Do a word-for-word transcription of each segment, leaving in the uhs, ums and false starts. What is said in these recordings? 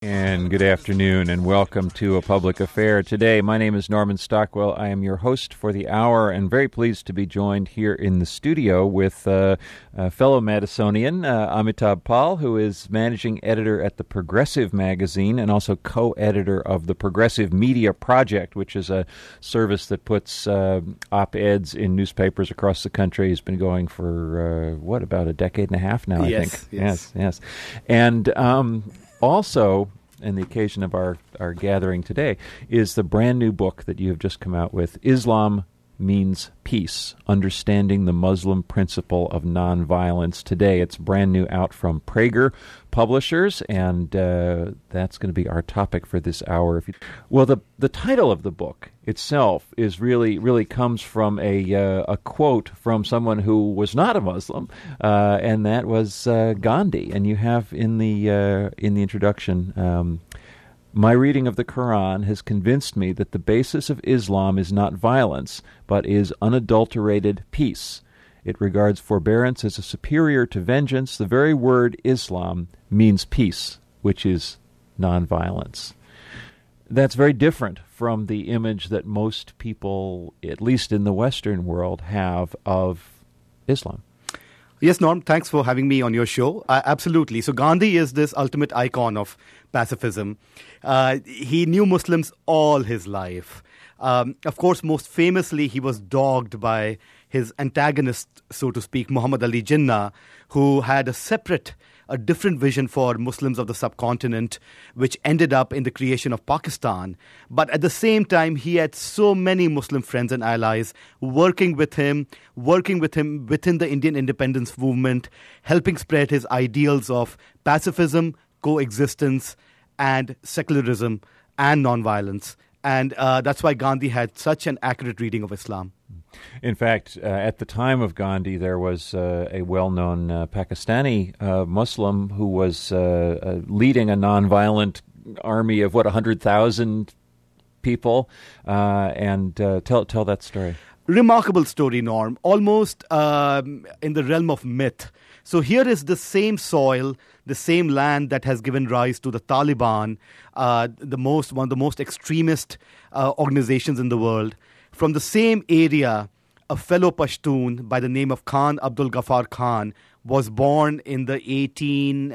And good afternoon, and welcome to A Public Affair. Today, my name is Norman Stockwell. I am your host for the hour, and very pleased to be joined here in the studio with uh, a fellow Madisonian, uh, Amitabh Pal, who is managing editor at the Progressive magazine and also co-editor of the Progressive Media Project, which is a service that puts uh, op-eds in newspapers across the country. It's been going for, uh, what, about a decade and a half now, I yes, think. Yes, yes, yes. And um, also, and the occasion of our, our gathering today, is the brand new book that you have just come out with, Islam Means Peace, Understanding the Muslim Principle of Nonviolence. Today it's brand new, out from Praeger Publishers, and uh, that's going to be our topic for this hour. If you, well, the the title of the book itself is really really comes from a uh, a quote from someone who was not a Muslim, uh, and that was uh, Gandhi. And you have in the uh, in the introduction. Um, My reading of the Quran has convinced me that the basis of Islam is not violence, but is unadulterated peace. It regards forbearance as a superior to vengeance. The very word Islam means peace, which is nonviolence. That's very different from the image that most people, at least in the Western world, have of Islam. Yes, Norm, thanks for having me on your show. Uh, absolutely. So Gandhi is this ultimate icon of pacifism. Uh, he knew Muslims all his life. Um, of course, most famously, he was dogged by his antagonist, so to speak, Muhammad Ali Jinnah, who had a separate, a different vision for Muslims of the subcontinent, which ended up in the creation of Pakistan. But at the same time, he had so many Muslim friends and allies working with him, working with him within the Indian independence movement, helping spread his ideals of pacifism, coexistence, and secularism, and nonviolence. And uh, that's why Gandhi had such an accurate reading of Islam. In fact, uh, at the time of Gandhi, there was uh, a well-known uh, Pakistani uh, Muslim who was uh, uh, leading a nonviolent army of, what, one hundred thousand people? Uh, and uh, tell tell that story. Remarkable story, Norm, almost um, in the realm of myth. So here is the same soil, the same land that has given rise to the Taliban, uh, the most one of the most extremist uh, organizations in the world. From the same area, a fellow Pashtun by the name of Khan Abdul Ghaffar Khan was born in the eighteen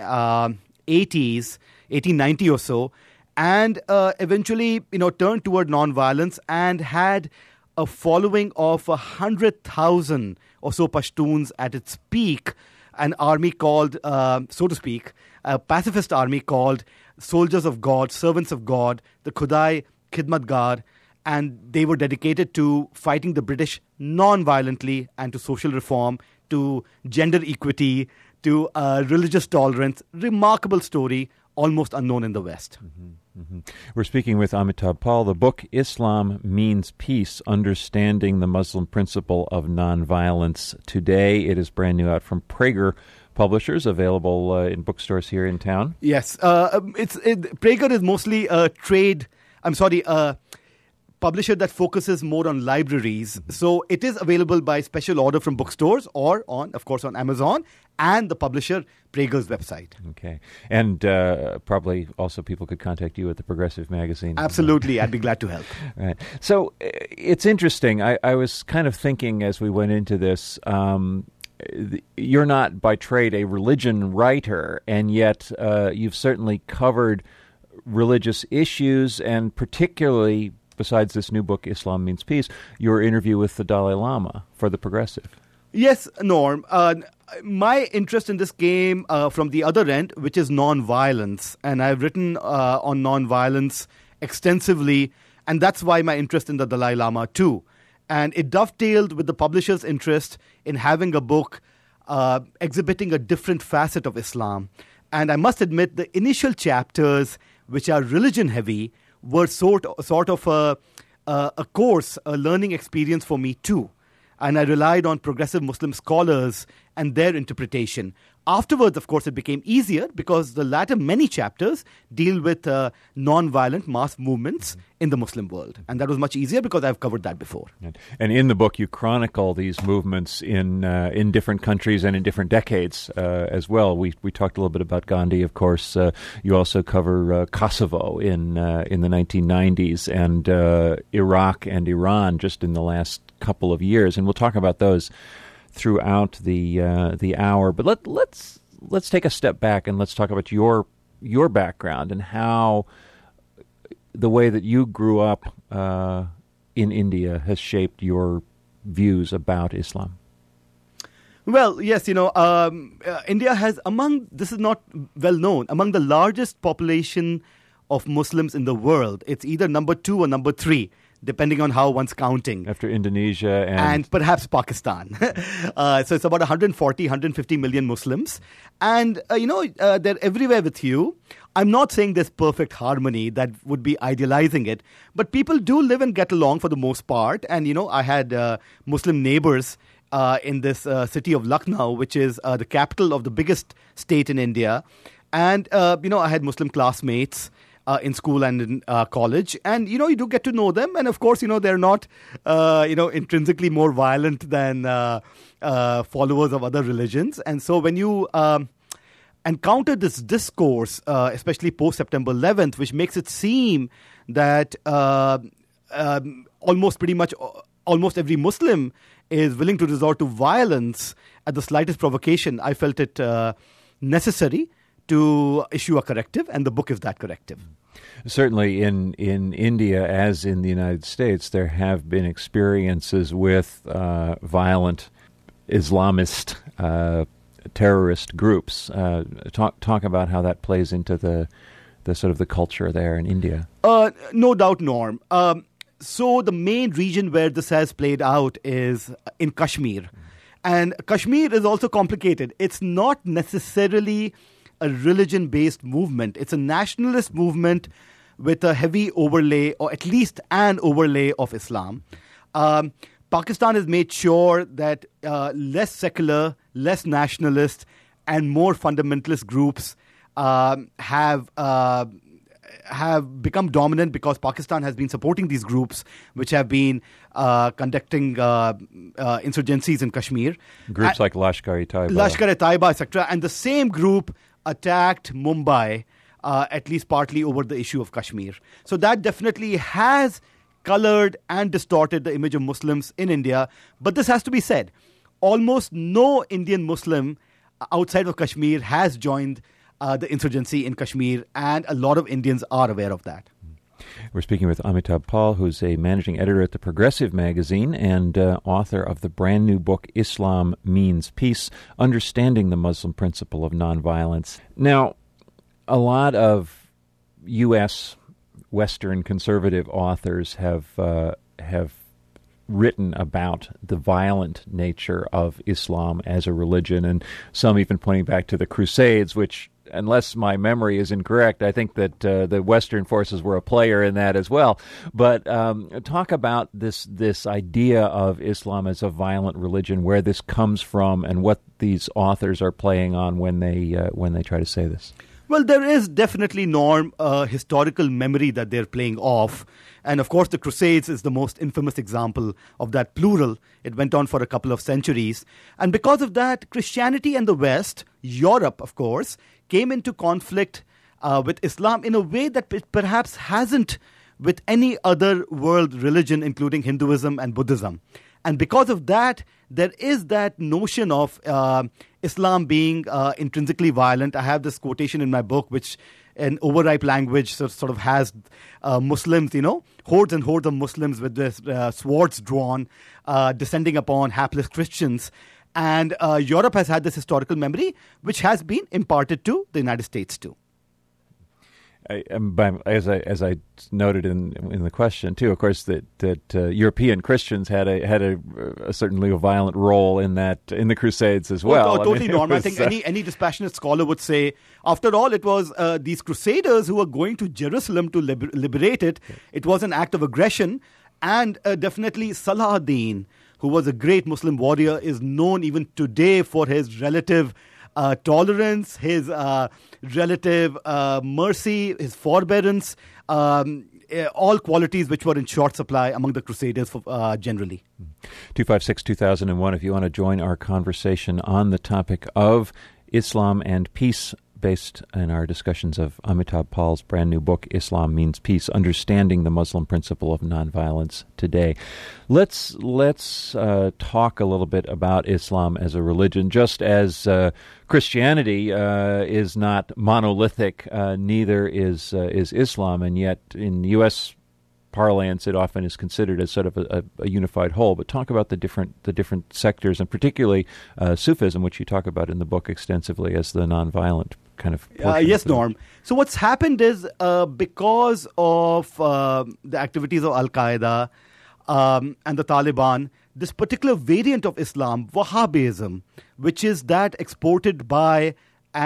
eighties, eighteen ninety or so, and uh, eventually, you know, turned toward nonviolence and had a following of a hundred thousand or so Pashtuns at its peak. An army called, uh, so to speak, a pacifist army called Soldiers of God, Servants of God, the Khudai Khidmatgar, and they were dedicated to fighting the British non-violently and to social reform, to gender equity, to uh, religious tolerance. Remarkable story, almost unknown in the West. Mm-hmm, mm-hmm. We're speaking with Amitabh Pal. The book, Islam Means Peace, Understanding the Muslim Principle of Nonviolence. Today, it is brand new, out from Praeger Publishers, available uh, in bookstores here in town. Yes. Uh, it's it, Praeger is mostly a trade, I'm sorry, a publisher that focuses more on libraries. Mm-hmm. So it is available by special order from bookstores or, on, of course, on Amazon and the publisher Praeger's website. Okay. And uh, probably also people could contact you at the Progressive magazine. Absolutely. I'd be glad to help. Right. So uh, it's interesting. I, I was kind of thinking as we went into this, um, th- you're not by trade a religion writer, and yet uh, you've certainly covered religious issues, and particularly, besides this new book, Islam Means Peace, your interview with the Dalai Lama for the Progressive. Yes, Norm. Uh, my interest in this came uh, from the other end, which is nonviolence. And I've written uh, on nonviolence extensively, and that's why my interest in the Dalai Lama too. And it dovetailed with the publisher's interest in having a book uh, exhibiting a different facet of Islam. And I must admit, the initial chapters, which are religion-heavy, were sort sort of a, a, a course, a learning experience for me too. And I relied on progressive Muslim scholars and their interpretation. Afterwards, of course, it became easier because the latter many chapters deal with uh, non-violent mass movements in the Muslim world. And that was much easier because I've covered that before. And in the book, you chronicle these movements in uh, in different countries and in different decades uh, as well. We we talked a little bit about Gandhi, of course. Uh, you also cover uh, Kosovo in uh, in the nineteen nineties and uh, Iraq and Iran just in the last couple of years. And we'll talk about those throughout the uh, the hour, but let let's let's take a step back and let's talk about your your background and how the way that you grew up uh, in India has shaped your views about Islam. Well, yes, you know, um, uh, India has among this is not well known among the largest population of Muslims in the world. It's either number two or number three, depending on how one's counting. After Indonesia and... And perhaps Pakistan. uh, so it's about one hundred forty, one hundred fifty million Muslims. And, uh, you know, uh, they're everywhere with you. I'm not saying there's perfect harmony. That would be idealizing it. But people do live and get along for the most part. And, you know, I had uh, Muslim neighbors uh, in this uh, city of Lucknow, which is uh, the capital of the biggest state in India. And, uh, you know, I had Muslim classmates Uh, in school and in uh, college. And, you know, you do get to know them. And, of course, you know, they're not, uh, you know, intrinsically more violent than uh, uh, followers of other religions. And so when you um, encounter this discourse, uh, especially post-September eleventh, which makes it seem that uh, um, almost pretty much almost every Muslim is willing to resort to violence at the slightest provocation, I felt it uh, necessary to issue a corrective, and the book is that corrective. Certainly in, in India, as in the United States, there have been experiences with uh, violent Islamist uh, terrorist groups. Uh, talk talk about how that plays into the the sort of the culture there in India. Uh, no doubt, Norm. Um, so the main region where this has played out is in Kashmir. And Kashmir is also complicated. It's not necessarily a religion-based movement. It's a nationalist movement with a heavy overlay, or at least an overlay of Islam. Um, Pakistan has made sure that uh, less secular, less nationalist, and more fundamentalist groups um, have uh, have become dominant because Pakistan has been supporting these groups, which have been uh, conducting uh, uh, insurgencies in Kashmir. Groups uh, like Lashkar-e-Taiba. Lashkar-e-Taiba, et cetera. And the same group attacked Mumbai, uh, at least partly over the issue of Kashmir. So that definitely has colored and distorted the image of Muslims in India. But this has to be said. Almost no Indian Muslim outside of Kashmir has joined uh, the insurgency in Kashmir, and a lot of Indians are aware of that. We're speaking with Amitabh Pal, who's a managing editor at the Progressive magazine and uh, author of the brand new book, Islam Means Peace, Understanding the Muslim Principle of Nonviolence. Now, a lot of U S Western conservative authors have uh, have written about the violent nature of Islam as a religion, and some even pointing back to the Crusades, which, unless my memory is incorrect, I think that uh, the Western forces were a player in that as well. But um, talk about this this idea of Islam as a violent religion, where this comes from, and what these authors are playing on when they uh, when they try to say this. Well, there is definitely, Norm, uh, historical memory that they're playing off. And of course, the Crusades is the most infamous example of that plural. It went on for a couple of centuries. And because of that, Christianity and the West, Europe, of course, came into conflict uh, with Islam in a way that it perhaps hasn't with any other world religion, including Hinduism and Buddhism. And because of that, there is that notion of uh, Islam being uh, intrinsically violent. I have this quotation in my book, which in overripe language sort, sort of has uh, Muslims, you know, hordes and hordes of Muslims with their uh, swords drawn, uh, descending upon hapless Christians. And uh, Europe has had this historical memory, which has been imparted to the United States too. I, um, by, as I as I noted in in the question too, of course, that that uh, European Christians had a had a, a certainly a violent role in that in the Crusades as well. Oh, oh, totally, I mean, Norm. was, I think uh, any any dispassionate scholar would say, after all, it was uh, these Crusaders who were going to Jerusalem to liber- liberate it. It was an act of aggression, and uh, definitely Salah ad-Din, who was a great Muslim warrior, is known even today for his relative uh, tolerance, his uh, relative uh, mercy, his forbearance, um, uh, all qualities which were in short supply among the Crusaders for, uh, generally. two five six, two thousand one, if you want to join our conversation on the topic of Islam and peace, based in our discussions of Amitabh Pal's brand new book, Islam Means Peace, Understanding the Muslim Principle of Nonviolence Today. Let's let's uh, talk a little bit about Islam as a religion. Just as uh, Christianity uh, is not monolithic, uh, neither is uh, is Islam, and yet in U S parlance, it often is considered as sort of a, a unified whole. But talk about the different the different sectors, and particularly uh, Sufism, which you talk about in the book extensively as the nonviolent kind of uh, yes, Norm. So what's happened is uh, because of uh, the activities of Al-Qaeda um, and the Taliban, this particular variant of Islam, Wahhabism, which is that exported by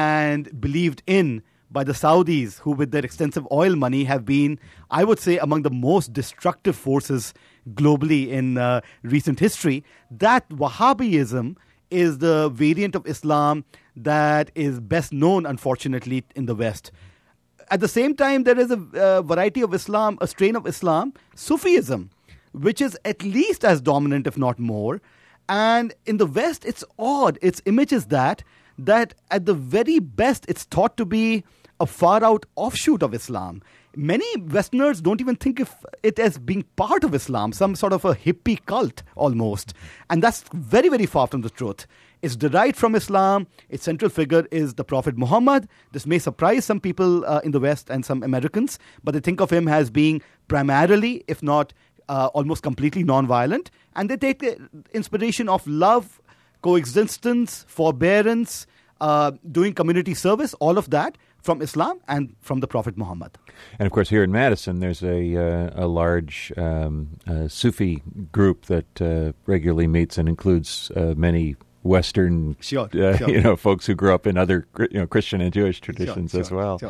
and believed in by the Saudis, who with their extensive oil money have been, I would say, among the most destructive forces globally in uh, recent history, that Wahhabism is the variant of Islam that is best known, unfortunately, in the West. At the same time, there is a uh, variety of Islam, a strain of Islam, Sufism, which is at least as dominant, if not more. And in the West, it's odd. Its image is that, that at the very best, it's thought to be a far-out offshoot of Islam. Many Westerners don't even think of it as being part of Islam, some sort of a hippie cult almost. And that's very, very far from the truth. It's derived from Islam. Its central figure is the Prophet Muhammad. This may surprise some people uh, in the West and some Americans, but they think of him as being primarily, if not uh, almost completely non-violent. And they take the inspiration of love, coexistence, forbearance, uh, doing community service, all of that, from Islam and from the Prophet Muhammad. And of course, here in Madison, there's a uh, a large um, uh, Sufi group that uh, regularly meets and includes uh, many Western, sure, uh, sure. you know, folks who grew up in other, you know, Christian and Jewish traditions sure, as sure, well. Sure.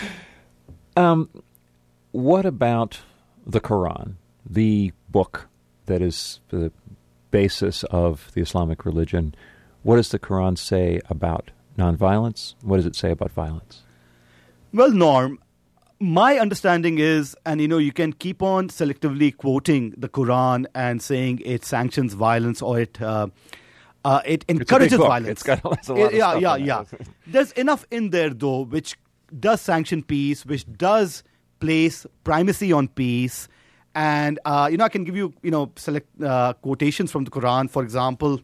Um, what about the Quran, the book that is the basis of the Islamic religion? What does the Quran say about nonviolence? What does it say about violence? Well, Norm, my understanding is, and you know, you can keep on selectively quoting the Quran and saying it sanctions violence or it uh, uh, it encourages it's violence. It's got a lot of yeah, stuff yeah, in yeah. it. There's enough in there though, which does sanction peace, which does place primacy on peace, and uh, you know, I can give you you know select uh, quotations from the Quran. For example,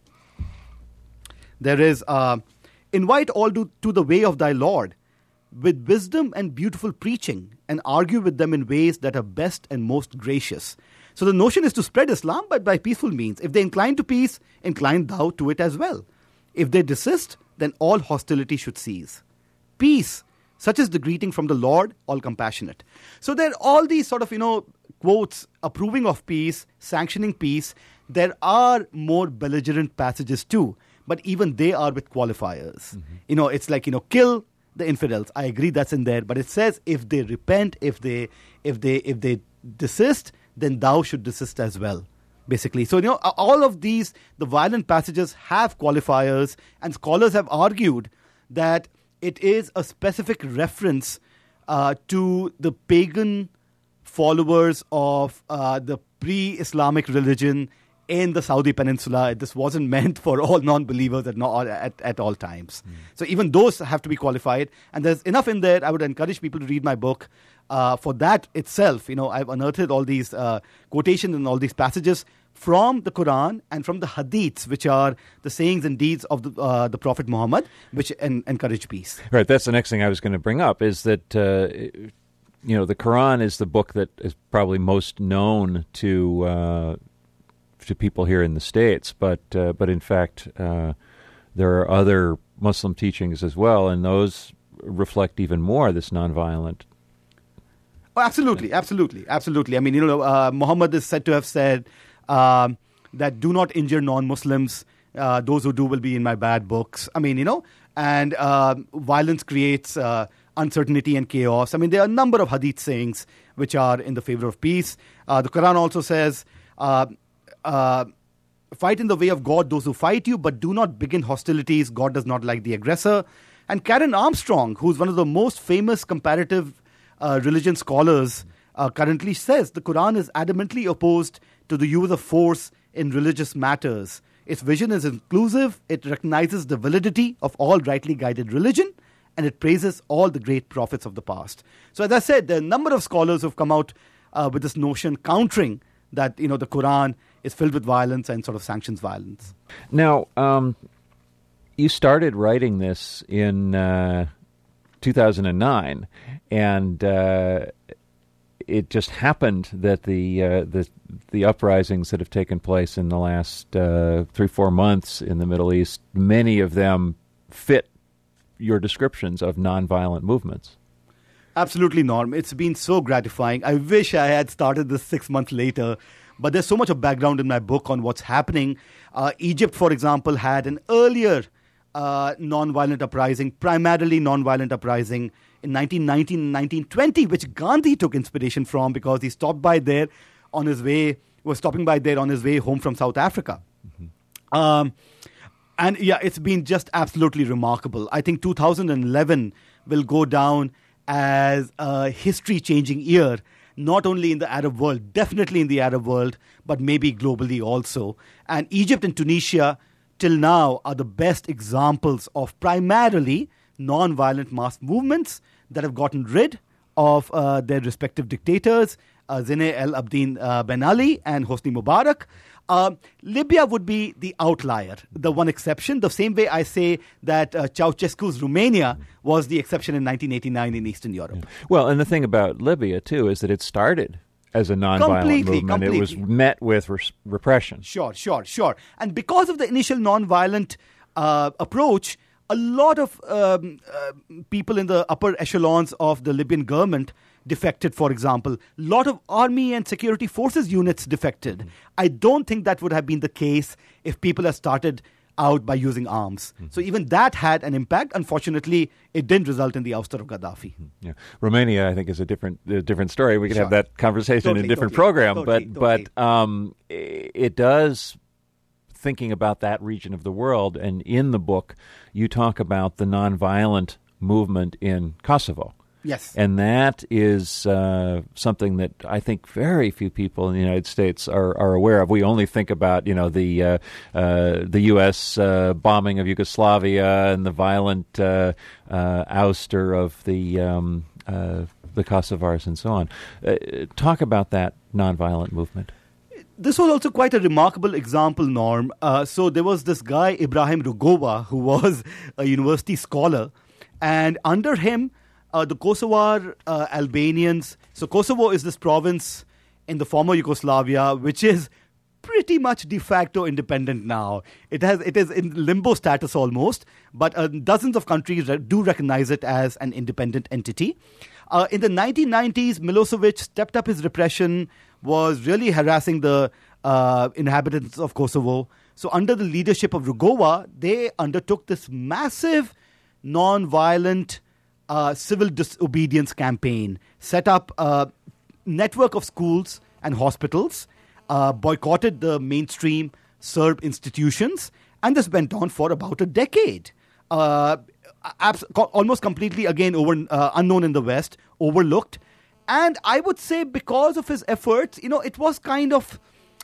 there is uh, invite all to, to the way of thy Lord, with wisdom and beautiful preaching, and argue with them in ways that are best and most gracious. So the notion is to spread Islam, but by peaceful means. If they incline to peace, incline thou to it as well. If they desist, then all hostility should cease. Peace, such is the greeting from the Lord, all compassionate. So there are all these sort of, you know, quotes approving of peace, sanctioning peace. There are more belligerent passages too, but even they are with qualifiers. Mm-hmm. You know, it's like, you know, kill the infidels. I agree that's in there, but it says if they repent, if they if they if they desist, then thou should desist as well, basically. So, you know, all of these, the violent passages have qualifiers, and scholars have argued that it is a specific reference uh, to the pagan followers of uh, the pre-Islamic religion in the Saudi Peninsula. This wasn't meant for all non-believers at, no, at, at all times. Mm. So even those have to be qualified. And there's enough in there. I would encourage people to read my book. Uh, for that itself, you know, I've unearthed all these uh, quotations and all these passages from the Quran and from the Hadiths, which are the sayings and deeds of the, uh, the Prophet Muhammad, which en- encourage peace. Right. That's the next thing I was going to bring up, is that uh, you know, the Quran is the book that is probably most known to uh, to people here in the States, but uh, but in fact, uh, there are other Muslim teachings as well, and those reflect even more this nonviolent. Oh, absolutely, absolutely, absolutely. I mean, you know, uh, Muhammad is said to have said um, that do not injure non-Muslims. Uh, those who do will be in my bad books. I mean, you know, and uh, violence creates uh, uncertainty and chaos. I mean, there are a number of hadith sayings which are in the favor of peace. Uh, the Quran also says, uh, uh, fight in the way of God those who fight you, but do not begin hostilities. God does not like the aggressor. And Karen Armstrong, who's one of the most famous comparative uh, religion scholars, uh, currently says the Quran is adamantly opposed to the use of force in religious matters. Its vision is inclusive. It recognizes the validity of all rightly guided religion, and it praises all the great prophets of the past. So, as I said, there are a number of scholars who have come out uh, with this notion countering that, you know, the Quran is filled with violence and sort of sanctions violence. Now, um, you started writing this in uh, two thousand nine, and uh, it just happened that the uh, the the uprisings that have taken place in the last uh, three four months in the Middle East, many of them fit your descriptions of nonviolent movements. Absolutely, Norm. It's been so gratifying. I wish I had started this six months later, but there's so much of background in my book on what's happening. Uh, Egypt, for example, had an earlier uh, nonviolent uprising, primarily nonviolent uprising in nineteen nineteen and nineteen twenty, which Gandhi took inspiration from because he stopped by there on his way, was stopping by there on his way home from South Africa. Mm-hmm. Um, and yeah, it's been just absolutely remarkable. I think two thousand eleven will go down as a history-changing year, not only in the Arab world, definitely in the Arab world, but maybe globally also. And Egypt and Tunisia, till now, are the best examples of primarily non-violent mass movements that have gotten rid of uh, their respective dictators, uh, Zine El Abidine uh, Ben Ali and Hosni Mubarak. Uh, Libya would be the outlier, the one exception, the same way I say that uh, Ceausescu's Romania was the exception in nineteen eighty-nine in Eastern Europe. Yeah. Well, and the thing about Libya, too, is that it started as a nonviolent completely, movement. Completely. It was met with res- repression. Sure, sure, sure. And because of the initial nonviolent uh, approach, a lot of um, uh, people in the upper echelons of the Libyan government defected, for example. A lot of army and security forces units defected. Mm-hmm. I don't think that would have been the case if people had started out by using arms. Mm-hmm. So even that had an impact. Unfortunately, it didn't result in the ouster of Gaddafi. Mm-hmm. Yeah. Romania, I think, is a different a different story. We could Sure. have that conversation Totally, in a different totally, program. totally, but totally. but um, it does, thinking about that region of the world, and in the book, you talk about the nonviolent movement in Kosovo. Yes. And that is uh, something that I think very few people in the United States are, are aware of. We only think about, you know, the uh, uh, the U S uh, bombing of Yugoslavia and the violent uh, uh, ouster of the um, uh, the Kosovars and so on. Uh, talk about that nonviolent movement. This was also quite a remarkable example, Norm. Uh, so there was this guy, Ibrahim Rugova, who was a university scholar, and under him, Uh, the Kosovar uh, Albanians. So Kosovo is this province in the former Yugoslavia, which is pretty much de facto independent now. It has it is in limbo status almost, but uh, dozens of countries re- do recognize it as an independent entity. Uh, in the nineteen nineties, Milosevic stepped up his repression, was really harassing the uh, inhabitants of Kosovo. So under the leadership of Rugova, they undertook this massive non-violent Uh, civil disobedience campaign, set up a network of schools and hospitals, uh, boycotted the mainstream Serb institutions, and this went on for about a decade. Uh, abs- almost completely, again, over uh, unknown in the West, overlooked. And I would say because of his efforts, you know, it was kind of,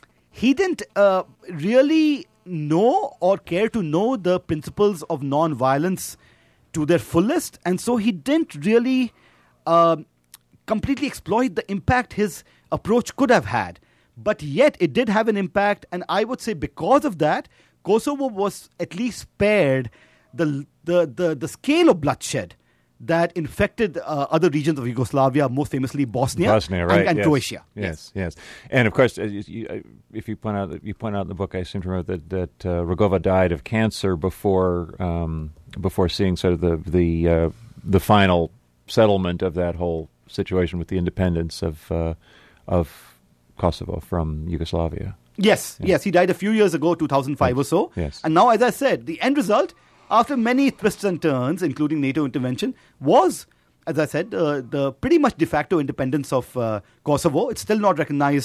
he didn't uh, really know or care to know the principles of non-violence to their fullest, and so he didn't really uh, completely exploit the impact his approach could have had. But yet it did have an impact, and I would say because of that, Kosovo was at least spared the the the, the scale of bloodshed that infected uh, other regions of Yugoslavia, most famously Bosnia, Bosnia, right? and, and yes. Croatia. Yes, yes, yes. And of course, as you, you, if you point out, you point out in the book, I seem to remember that that uh, Rugova died of cancer before um, before seeing sort of the the uh, the final settlement of that whole situation with the independence of uh, of Kosovo from Yugoslavia. Yes, yeah. yes, he died a few years ago, two thousand five yes. or so. Yes. And now, as I said, the end result, after many twists and turns, including NATO intervention, was, as I said, uh, the pretty much de facto independence of uh, Kosovo. It's still not recognized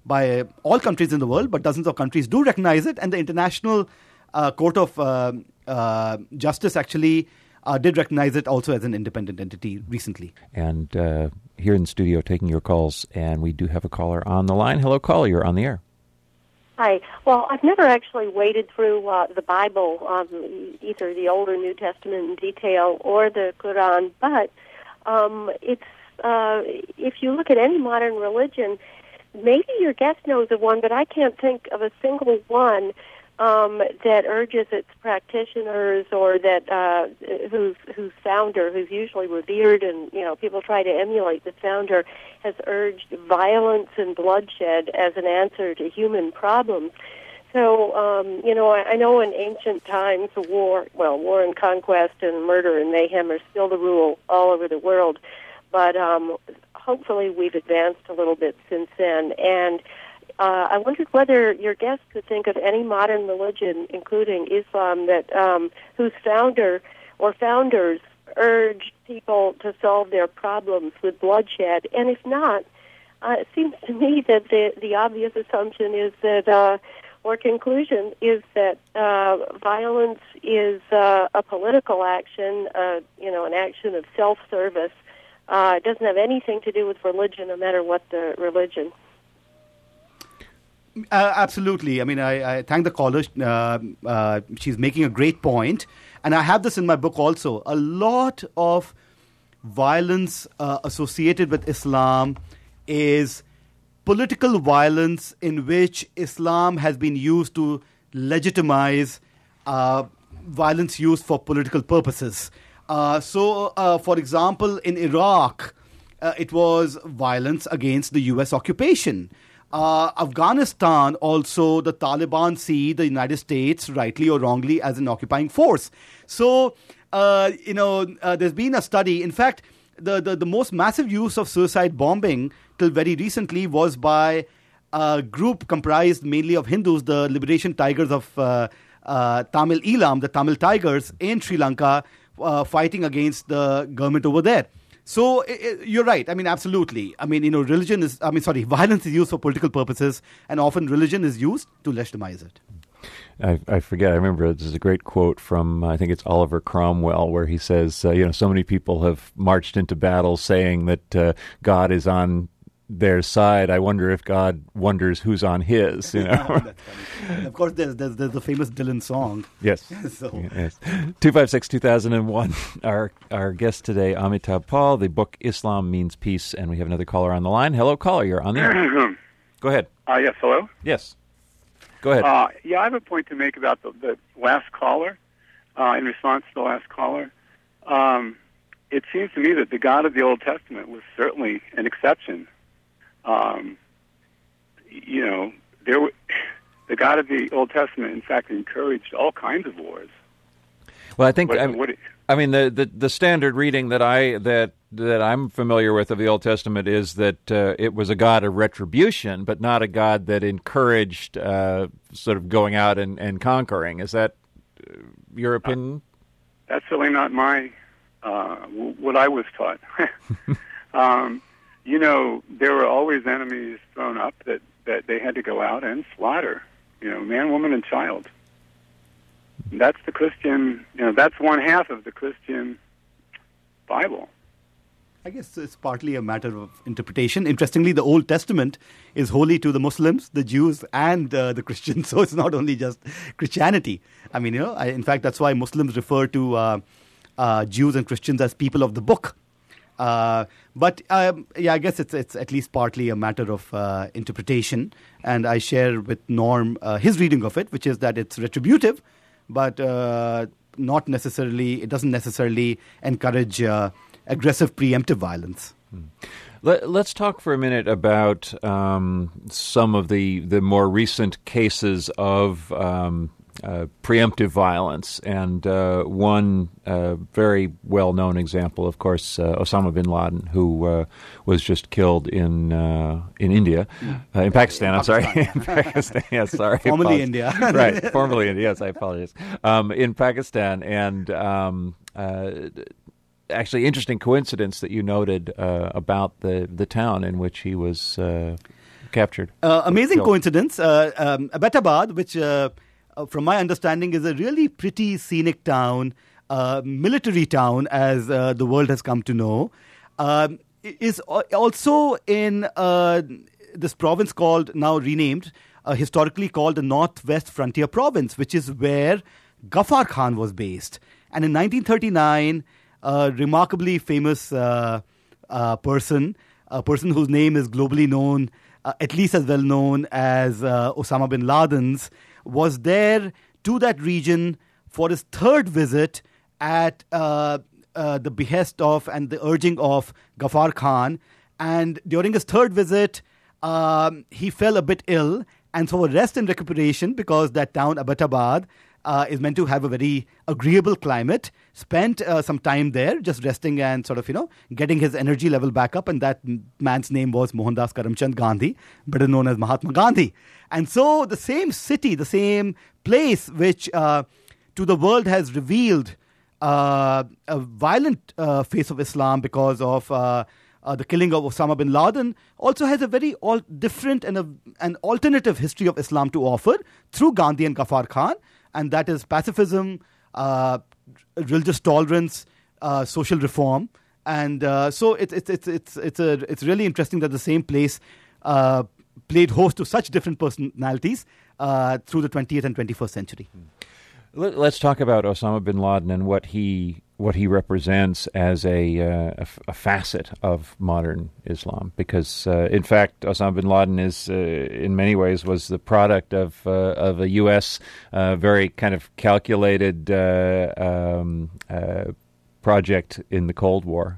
by all countries in the world, but dozens of countries do recognize it. And the International uh, Court of uh, uh, Justice actually uh, did recognize it also as an independent entity recently. And uh, here in the studio taking your calls, and we do have a caller on the line. Hello, caller. You're on the air. Hi. Well, I've never actually waded through uh, the Bible, um, either the Old or New Testament in detail or the Quran, but um, it's uh, if you look at any modern religion, maybe your guest knows of one, but I can't think of a single one um, that urges its practitioners or that uh, whose whose founder, who's usually revered, and you know people try to emulate the founder, has urged violence and bloodshed as an answer to human problems. So um, you know, I, I know in ancient times, war, well, war and conquest and murder and mayhem are still the rule all over the world, but um, hopefully we've advanced a little bit since then. And Uh, I wondered whether your guest could think of any modern religion, including Islam, that um, whose founder or founders urged people to solve their problems with bloodshed. And if not, uh, it seems to me that the, the obvious assumption is that, uh, or conclusion, is that uh, violence is uh, a political action, uh, you know, an action of self-service. Uh, it doesn't have anything to do with religion, no matter what the religion. Uh, absolutely. I mean, I, I thank the caller. Uh, uh, she's making a great point. And I have this in my book also. A lot of violence uh, associated with Islam is political violence in which Islam has been used to legitimize uh, violence used for political purposes. Uh, so, uh, for example, in Iraq, uh, it was violence against the U S occupation. Uh, Afghanistan, also, the Taliban see the United States, rightly or wrongly, as an occupying force. So, uh, you know, uh, there's been a study. In fact, the, the, the most massive use of suicide bombing till very recently was by a group comprised mainly of Hindus, the Liberation Tigers of uh, uh, Tamil Eelam, the Tamil Tigers in Sri Lanka, uh, fighting against the government over there. So it, it, you're right. I mean, absolutely. I mean, you know, religion is, I mean, sorry, violence is used for political purposes, and often religion is used to legitimize it. I, I forget. I remember this is a great quote from, I think it's Oliver Cromwell, where he says, uh, you know, so many people have marched into battle saying that uh, God is on their side. I wonder if God wonders who's on his, you know. That's funny. Of course, there's, there's, there's the famous Dylan song. Yes. so. yes. two five six, two thousand one. Our, our guest today, Amitabh Pal, the book Islam Means Peace, and we have another caller on the line. Hello, caller. You're on the air. Go ahead. Uh, yes, hello? Yes. Go ahead. Uh, yeah, I have a point to make about the, the last caller, uh, in response to the last caller. Um, it seems to me that the God of the Old Testament was certainly an exception. Um, you know, there were, the God of the Old Testament, in fact, encouraged all kinds of wars. Well, I think What- I, what it- I mean the, the the standard reading that I that that I'm familiar with of the Old Testament is that uh, it was a God of retribution, but not a God that encouraged uh, sort of going out and, and conquering. Is that uh, your opinion? That's certainly not my uh, w- what I was taught. um, you know, there were always enemies thrown up that, that they had to go out and slaughter. You know, man, woman, and child. That's the Christian. You know, that's one half of the Christian Bible. I guess it's partly a matter of interpretation. Interestingly, the Old Testament is holy to the Muslims, the Jews, and uh, the Christians. So it's not only just Christianity. I mean, you know, I, in fact, that's why Muslims refer to uh, uh, Jews and Christians as people of the book. Uh, but um, yeah, I guess it's it's at least partly a matter of uh, interpretation. And I share with Norm uh, his reading of it, which is that it's retributive, but uh, not necessarily. It doesn't necessarily encourage Uh, aggressive preemptive violence. Let, let's talk for a minute about um, some of the, the more recent cases of um, uh, preemptive violence. And uh, one uh, very well-known example, of course, uh, Osama bin Laden, who uh, was just killed in uh, in India, uh, in Pakistan, I'm sorry. in Pakistan, yes, sorry. Formerly Apologies. India. Right, formerly India, yes, I apologize. Um, in Pakistan, and um, uh, actually, interesting coincidence that you noted uh, about the, the town in which he was uh, captured. Uh, amazing Killed. coincidence. Uh, um, Abbottabad, which uh, uh, from my understanding is a really pretty scenic town, uh, military town as uh, the world has come to know, um, is also in uh, this province called, now renamed, uh, historically called the Northwest Frontier Province, which is where Ghaffar Khan was based. And in nineteen thirty-nine, a remarkably famous uh, uh, person, a person whose name is globally known, uh, at least as well known as uh, Osama bin Laden's, was there to that region for his third visit at uh, uh, the behest of and the urging of Ghaffar Khan. And during his third visit, um, he fell a bit ill. And so rest and recuperation, because that town, Abbottabad, uh, is meant to have a very agreeable climate, spent uh, some time there just resting and sort of, you know, getting his energy level back up. And that man's name was Mohandas Karamchand Gandhi, better known as Mahatma Gandhi. And so the same city, the same place which uh, to the world has revealed uh, a violent uh, face of Islam because of uh, uh, the killing of Osama bin Laden, also has a very all different and a, an alternative history of Islam to offer through Gandhi and Ghaffar Khan. And that is pacifism, uh, religious tolerance, uh, social reform. And uh, so it's it's it's it's it's a it's really interesting that the same place uh, played host to such different personalities uh, through the twentieth and twenty-first century. Let's talk about Osama bin Laden and what he what he represents as a, uh, a, a facet of modern Islam. Because, uh, in fact, Osama bin Laden is, uh, in many ways, was the product of uh, of a U S uh, very kind of calculated uh, um, uh, project in the Cold War.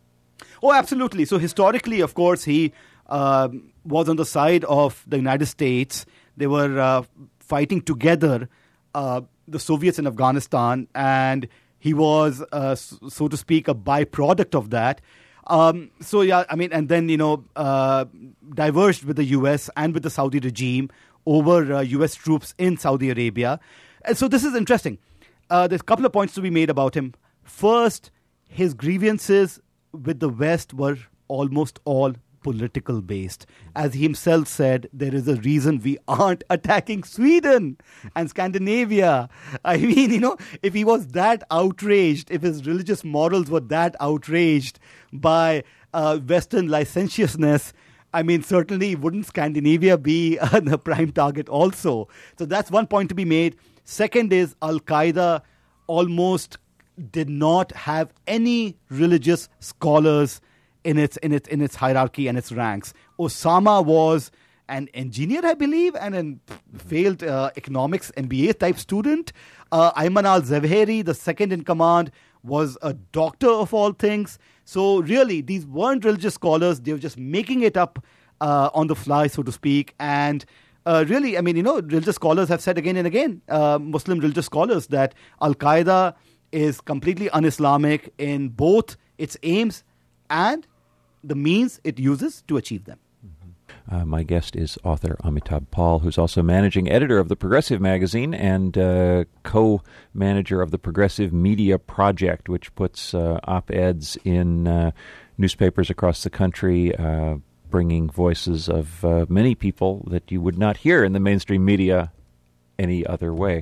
Oh, absolutely. So historically, of course, he uh, was on the side of the United States. They were uh, fighting together, uh, the Soviets in Afghanistan, and he was, uh, so to speak, a byproduct of that. Um, so, yeah, I mean, and then, you know, uh, diverged with the U S and with the Saudi regime over uh, U S troops in Saudi Arabia. And so this is interesting. Uh, there's a couple of points to be made about him. First, his grievances with the West were almost all political based. As he himself said, there is a reason we aren't attacking Sweden and Scandinavia. I mean, you know, if he was that outraged, if his religious morals were that outraged by uh, Western licentiousness, I mean, certainly wouldn't Scandinavia be uh, the prime target also? So that's one point to be made. Second is Al-Qaeda almost did not have any religious scholars in its in its in its hierarchy and its ranks. Osama was an engineer, I believe, and a failed uh, economics M B A type student. Uh, Ayman al-Zawahiri, the second in command, was a doctor of all things. So really, these weren't religious scholars. They were just making it up uh, on the fly, so to speak. And uh, really, I mean, you know, religious scholars have said again and again, uh, Muslim religious scholars, that Al-Qaeda is completely un-Islamic in both its aims and the means it uses to achieve them. Mm-hmm. Uh, my guest is author Amitabh Pal, who's also managing editor of the Progressive magazine and uh, co-manager of the Progressive Media Project, which puts uh, op-eds in uh, newspapers across the country, uh, bringing voices of uh, many people that you would not hear in the mainstream media any other way.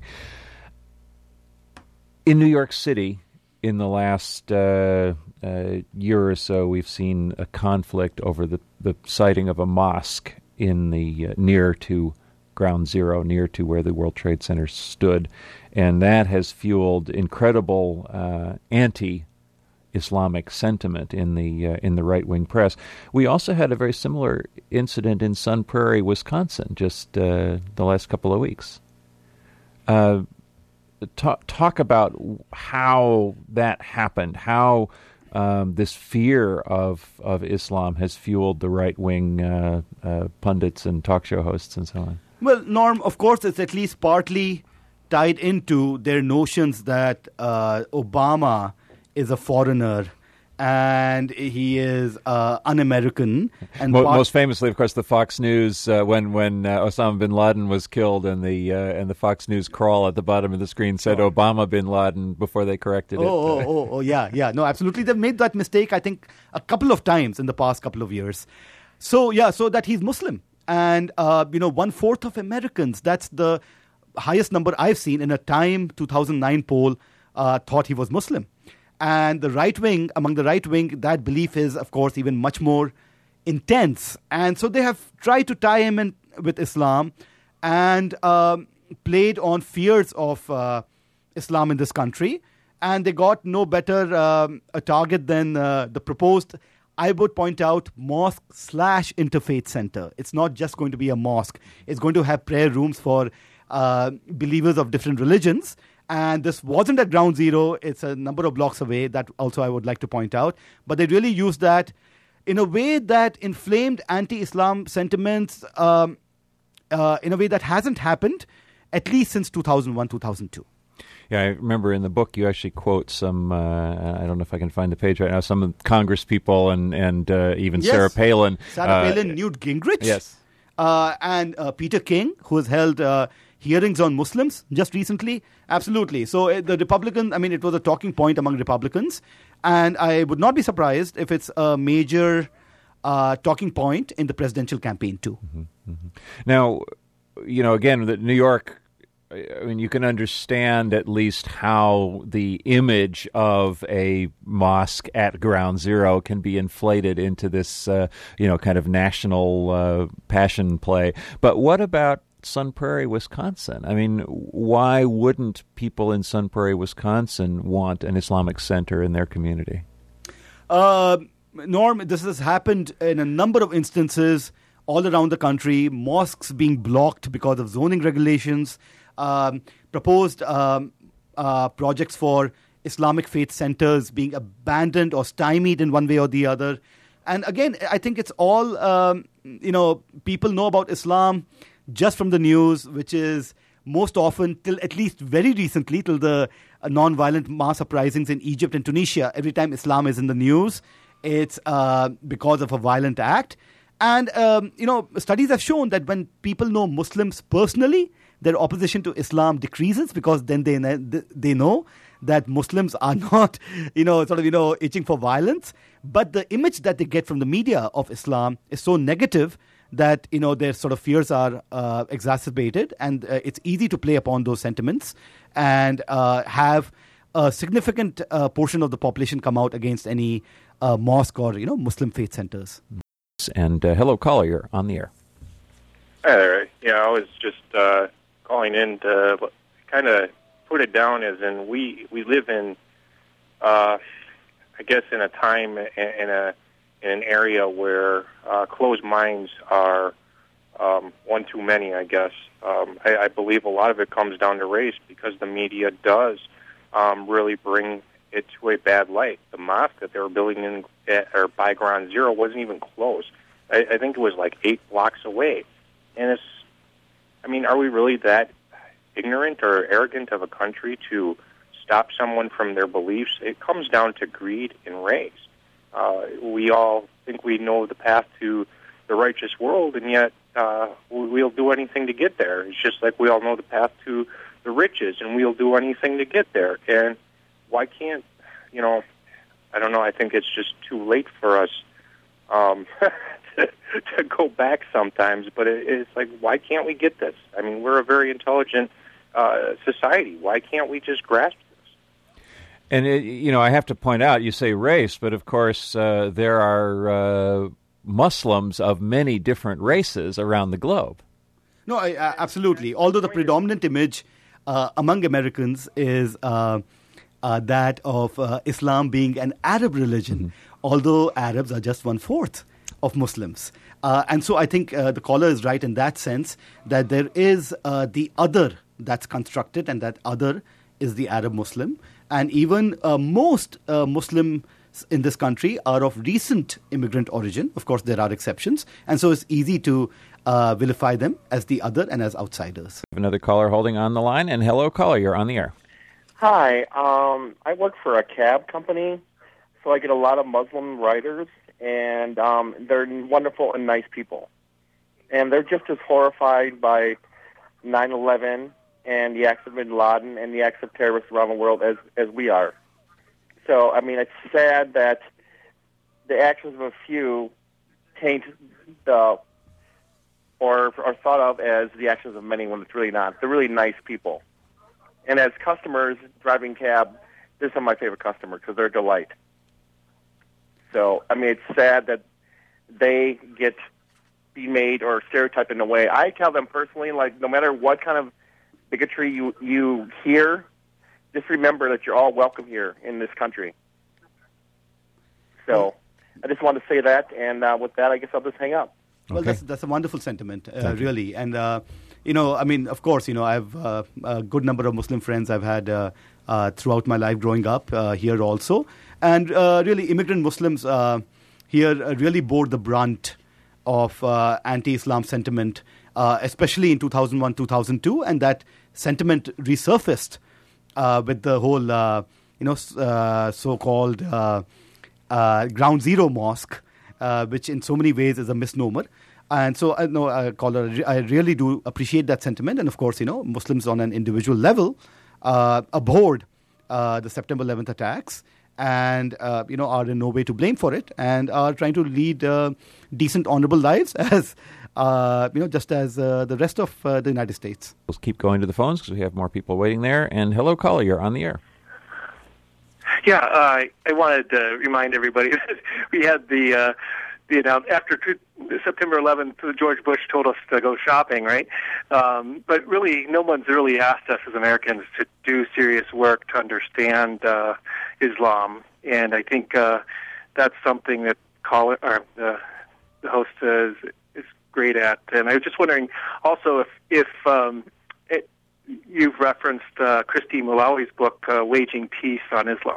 In New York City, in the last uh, uh, year or so, we've seen a conflict over the, the siting of a mosque in the uh, near to Ground Zero, near to where the World Trade Center stood, and that has fueled incredible uh, anti-Islamic sentiment in the uh, in the right-wing press. We also had a very similar incident in Sun Prairie, Wisconsin, just uh, the last couple of weeks. Uh, Talk, talk about how that happened, how um, this fear of, of Islam has fueled the right-wing uh, uh, pundits and talk show hosts and so on. Well, Norm, of course, it's at least partly tied into their notions that uh, Obama is a foreigner and he is uh, un-American. And Mo- part- most famously, of course, the Fox News uh, when when uh, Osama bin Laden was killed, and the uh, and the Fox News crawl at the bottom of the screen said oh. Obama bin Laden before they corrected oh, it. Oh, oh, oh, yeah, yeah, no, absolutely. They've made that mistake, I think, a couple of times in the past couple of years. So yeah, so that he's Muslim, And, uh, you know, one-fourth of Americans, that's the highest number I've seen in a Time two thousand nine poll, uh, thought he was Muslim. And the right wing, among the right wing, that belief is, of course, even much more intense. And so they have tried to tie him in with Islam and um, played on fears of uh, Islam in this country. And they got no better um, a target than uh, the proposed, I would point out, mosque slash interfaith center. It's not just going to be a mosque. It's going to have prayer rooms for uh, believers of different religions. And this wasn't at Ground Zero. It's a number of blocks away. That also I would like to point out. But they really used that in a way that inflamed anti-Islam sentiments um, uh, in a way that hasn't happened at least since two thousand one, two thousand two. Yeah, I remember in the book you actually quote some, uh, I don't know if I can find the page right now, some Congress people and, and uh, even yes. Sarah Palin. Sarah uh, Palin, Newt Gingrich. Yes. Uh, and uh, Peter King, who has held uh, hearings on Muslims just recently. Absolutely. So uh, the Republican, I mean, it was a talking point among Republicans. And I would not be surprised if it's a major uh, talking point in the presidential campaign too. Mm-hmm, mm-hmm. Now, you know, again, the New York, I mean, you can understand at least how the image of a mosque at Ground Zero can be inflated into this, uh, you know, kind of national uh, passion play. But what about Sun Prairie, Wisconsin? I mean, why wouldn't people in Sun Prairie, Wisconsin want an Islamic center in their community? Uh, Norm, this has happened in a number of instances all around the country, mosques being blocked because of zoning regulations, um, proposed um, uh, projects for Islamic faith centers being abandoned or stymied in one way or the other. And again, I think it's all, um, you know, people know about Islam just from the news, which is most often, till at least very recently, till the uh, non-violent mass uprisings in Egypt and Tunisia. Every time Islam is in the news, it's uh, because of a violent act. And, um, you know, studies have shown that when people know Muslims personally, their opposition to Islam decreases because then they they know that Muslims are not, you know, sort of, you know, itching for violence. But the image that they get from the media of Islam is so negative that, you know, their sort of fears are uh, exacerbated. And uh, it's easy to play upon those sentiments and uh, have a significant uh, portion of the population come out against any uh, mosque or, you know, Muslim faith centers. And uh, hello, caller, you're on the air. Hi there. Yeah, I was just uh, calling in to kind of put it down as in we we live in, uh, I guess, in a time in a in an area where uh, closed minds are um, one too many. I guess um, I, I believe a lot of it comes down to race because the media does um, really bring it to a bad light. The mosque that they were building in at, or by Ground Zero wasn't even close. I, I think it was like eight blocks away. And it's, I mean, are we really that ignorant or arrogant of a country to stop someone from their beliefs? It comes down to greed and race. Uh, we all think we know the path to the righteous world, and yet uh, we'll do anything to get there. It's just like we all know the path to the riches, and we'll do anything to get there. And why can't, you know, I don't know, I think it's just too late for us um, to, to go back sometimes, but it, it's like, why can't we get this? I mean, we're a very intelligent uh, society. Why can't we just grasp this? And, it, you know, I have to point out, you say race, but of course uh, there are uh, Muslims of many different races around the globe. No, I, I, absolutely. Although the predominant image uh, among Americans is uh, uh, that of uh, Islam being an Arab religion, mm-hmm. although Arabs are just one-fourth of Muslims. Uh, and so I think uh, the caller is right in that sense, that there is uh, the other that's constructed, and that other is the Arab Muslim. And even uh, most uh, Muslims in this country are of recent immigrant origin. Of course, there are exceptions. And so it's easy to uh, vilify them as the other and as outsiders. We have another caller holding on the line. And hello, caller, you're on the air. Hi. Um, I work for a cab company, so I get a lot of Muslim riders, and um, they're wonderful and nice people. And they're just as horrified by nine eleven and the acts of bin Laden and the acts of terrorists around the world as, as we are. So, I mean, it's sad that the actions of a few taint the of as the actions of many when it's really not. They're really nice people. And as customers driving cab, they're some of my favorite customers because they're a delight. So, I mean, it's sad that they get made or stereotyped in a way. I tell them personally, like, no matter what kind of bigotry you, you hear, just remember that you're all welcome here in this country. So I just wanted to say that, and uh, with that, I guess I'll just hang up. Well, okay. that's that's a wonderful sentiment, uh, really. And, uh, you know, I mean, of course, you know, I have uh, a good number of Muslim friends I've had uh, uh, throughout my life growing up uh, here also. And uh, really, immigrant Muslims uh, here really bore the brunt of uh, anti-Islam sentiment, uh, especially in two thousand one, two thousand two. And that sentiment resurfaced uh, with the whole, uh, you know, uh, so-called uh, uh, Ground Zero Mosque, uh, which in so many ways is a misnomer. And so, I know, uh, caller, I really do appreciate that sentiment. And of course, you know, Muslims on an individual level uh, abhorred uh, the September eleventh attacks and, uh, you know, are in no way to blame for it and are trying to lead uh, decent, honorable lives as, uh, you know, just as uh, the rest of uh, the United States. Let's keep going to the phones because we have more people waiting there. And hello, caller, you're on the air. Yeah, uh, I wanted to remind everybody that we had the uh, the announce after September eleventh. George Bush told us to go shopping, right? Um, but really, no one's really asked us as Americans to do serious work to understand uh, Islam, and I think uh, that's something that caller or the, the host is is great at. And I was just wondering also if if um, it, you've referenced uh, Christy Malawi's book, uh, Waging Peace on Islam.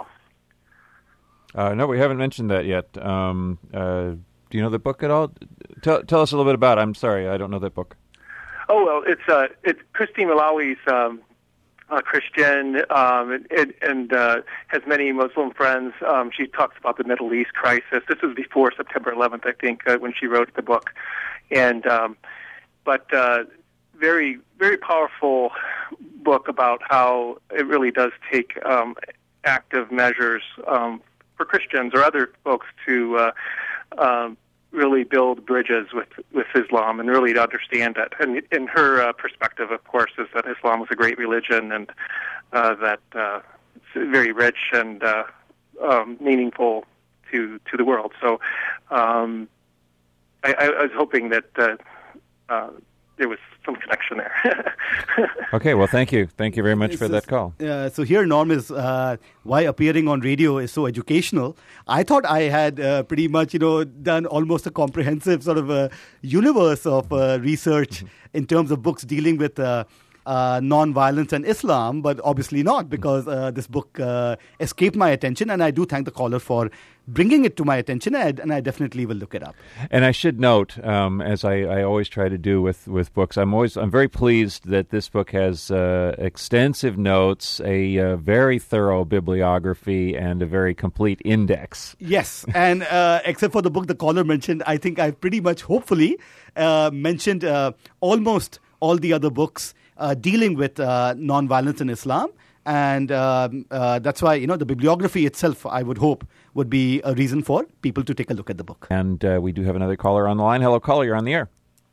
Uh, no, we haven't mentioned that yet. Um, uh, do you know the book at all? Tell, tell us a little bit about it. I'm sorry, I don't know that book. Oh, well, it's uh, it's Christy Malawi's um, a Christian um, and, and uh, has many Muslim friends. Um, she talks about the Middle East crisis. This was before September eleventh, I think, uh, when she wrote the book. And um, but uh, very, very powerful book about how it really does take um, active measures um, for Christians or other folks to uh, um, really build bridges with, with Islam and really to understand it. And in her uh, perspective, of course, is that Islam was a great religion and uh, that uh, it's very rich and uh, um, meaningful to to the world. So um, I, I was hoping that uh, uh, there was some connection there. Okay, well, thank you. Thank you very much for so, that call. Uh, so here, Norm, is uh, why appearing on radio is so educational. I thought I had uh, pretty much, you know, done almost a comprehensive sort of a universe of uh, research mm-hmm. in terms of books dealing with uh, uh, non-violence and Islam, but obviously not, because uh, this book uh, escaped my attention, and I do thank the caller for bringing it to my attention, and I, and I definitely will look it up. And I should note, um, as I, I always try to do with, with books, I'm always I'm very pleased that this book has uh, extensive notes, a uh, very thorough bibliography, and a very complete index. Yes, and uh, except for the book the caller mentioned, I think I've pretty much, hopefully, uh, mentioned uh, almost all the other books uh, dealing with uh, non-violence in Islam. And um, uh, that's why, you know, the bibliography itself, I would hope, would be a reason for people to take a look at the book. And uh, we do have another caller on the line. Hello, caller, you're on the air.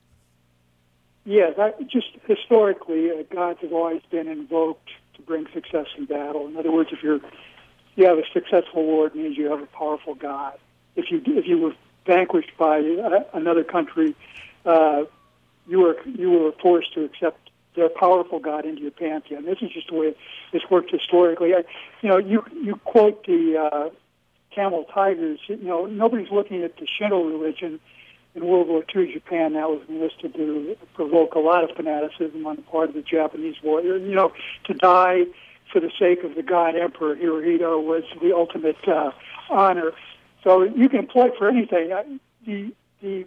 Yes, I, just historically, uh, gods have always been invoked to bring success in battle. In other words, if you're you have a successful war, it means you have a powerful god. If you if you were vanquished by uh, another country, uh, you were you were forced to accept their powerful god into your pantheon. This is just the way it's worked historically. I, you know, you you quote the uh, Camel Tigers. You know, nobody's looking at the Shinto religion in World War Two Japan. That was enlisted to provoke a lot of fanaticism on the part of the Japanese warrior. You know, to die for the sake of the god Emperor Hirohito was the ultimate uh, honor. So you can employ it for anything. The the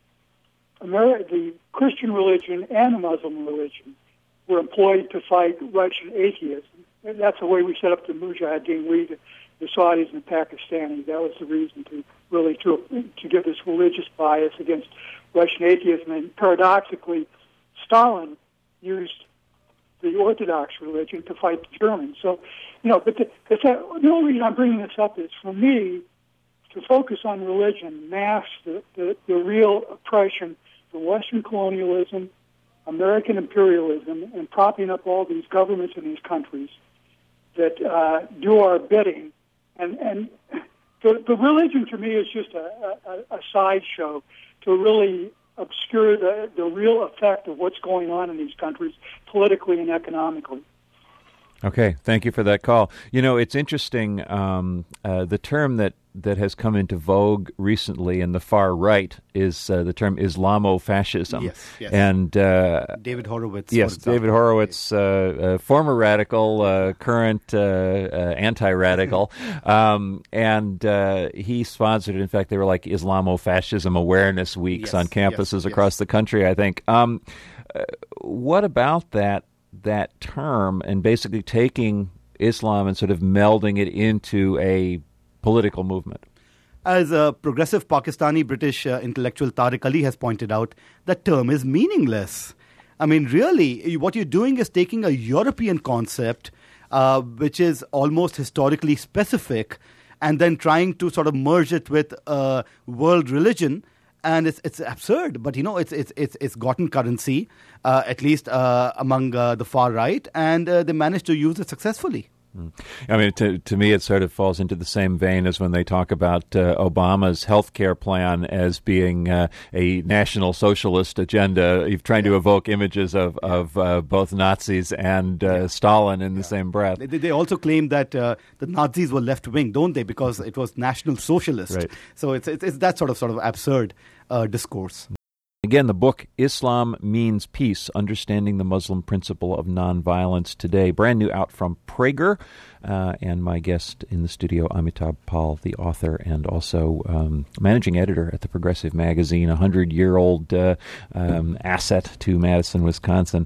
Ameri- the Christian religion and the Muslim religion were employed to fight Russian atheism. And that's the way we set up the Mujahideen, we, the, the Saudis and the Pakistanis. That was the reason to really to to give this religious bias against Russian atheism. And paradoxically, Stalin used the Orthodox religion to fight the Germans. So, you know, but the, the, the only reason I'm bringing this up is, for me, to focus on religion masks the, the, the real oppression, the Western colonialism, American imperialism and propping up all these governments in these countries that uh, do our bidding. And, and the, the religion to me is just a, a, a sideshow to really obscure the, the real effect of what's going on in these countries politically and economically. Okay, thank you for that call. You know, it's interesting, um, uh, the term that, that has come into vogue recently in the far right is uh, the term Islamofascism. Yes, yes. And uh, David Horowitz. Yes, David Horowitz, uh, uh, former radical, uh, current uh, uh, anti-radical, um, and uh, he sponsored, in fact, they were like Islamofascism awareness weeks Yes, on campuses yes, across yes. the country, I think. Um, uh, what about that that term and basically taking Islam and sort of melding it into a political movement? As a progressive Pakistani British uh, intellectual Tariq Ali has pointed out, that term is meaningless. I mean, really, what you're doing is taking a European concept, uh, which is almost historically specific, and then trying to sort of merge it with uh, world religion. And it's it's absurd, but you know it's it's it's it's gotten currency, uh, at least uh, among uh, the far right, and uh, they managed to use it successfully. Mm. I mean, to to me, it sort of falls into the same vein as when they talk about uh, Obama's health care plan as being uh, a national socialist agenda. You're trying yeah. to evoke images of of uh, both Nazis and uh, yeah. Stalin in yeah. the same breath. They, they also claim that uh, the Nazis were left wing, don't they? Because it was national socialist. Right. So it's, it's it's that sort of sort of absurd uh, discourse. Again, the book, Islam Means Peace, Understanding the Muslim Principle of Nonviolence Today, brand new out from Prager, uh, and my guest in the studio, Amitabh Pal, the author and also um, managing editor at the Progressive Magazine, a hundred-year-old uh, um, asset to Madison, Wisconsin.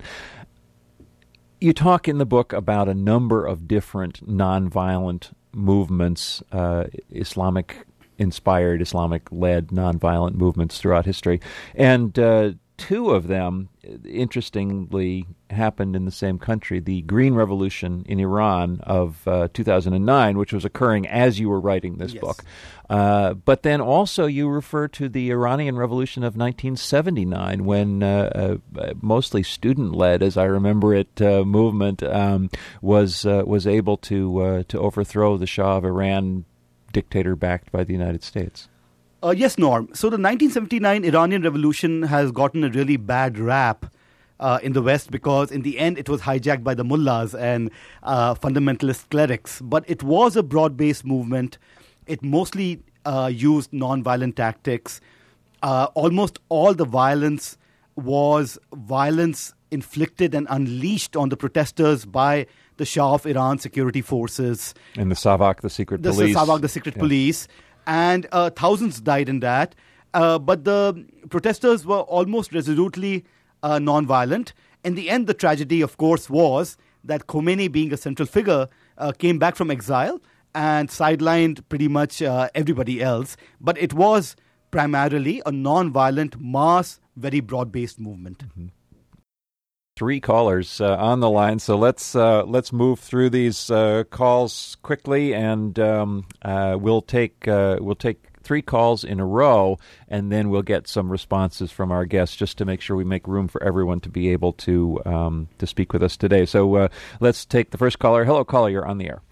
You talk in the book about a number of different nonviolent movements, uh, Islamic inspired, Islamic-led nonviolent movements throughout history. And uh, two of them, interestingly, happened in the same country. The Green Revolution in Iran of uh, two thousand nine, which was occurring as you were writing this yes. book. Uh, but then also you refer to the Iranian Revolution of nineteen seventy-nine, when uh, uh, mostly student-led, as I remember it, uh, movement um, was uh, was able to uh, to overthrow the Shah of Iran, dictator backed by the United States. Uh, yes, Norm. So the nineteen seventy-nine Iranian Revolution has gotten a really bad rap uh, in the West because in the end it was hijacked by the mullahs and uh, fundamentalist clerics. But it was a broad-based movement. It mostly uh, used nonviolent tactics. Uh, almost all the violence was violence inflicted and unleashed on the protesters by the Shah of Iran security forces. And the Savak, the secret the, police. The Savak, the secret yeah. police. And uh, thousands died in that. Uh, but the protesters were almost resolutely uh, non-violent. In the end, the tragedy, of course, was that Khomeini, being a central figure, uh, came back from exile and sidelined pretty much uh, everybody else. But it was primarily a non-violent, mass, very broad-based movement. Mm-hmm. Three callers uh, on the line, so let's uh, let's move through these uh, calls quickly, and um, uh, we'll take uh, we'll take three calls in a row, and then we'll get some responses from our guests, just to make sure we make room for everyone to be able to um, to speak with us today. So uh, let's take the first caller. Hello, caller, you're on the air.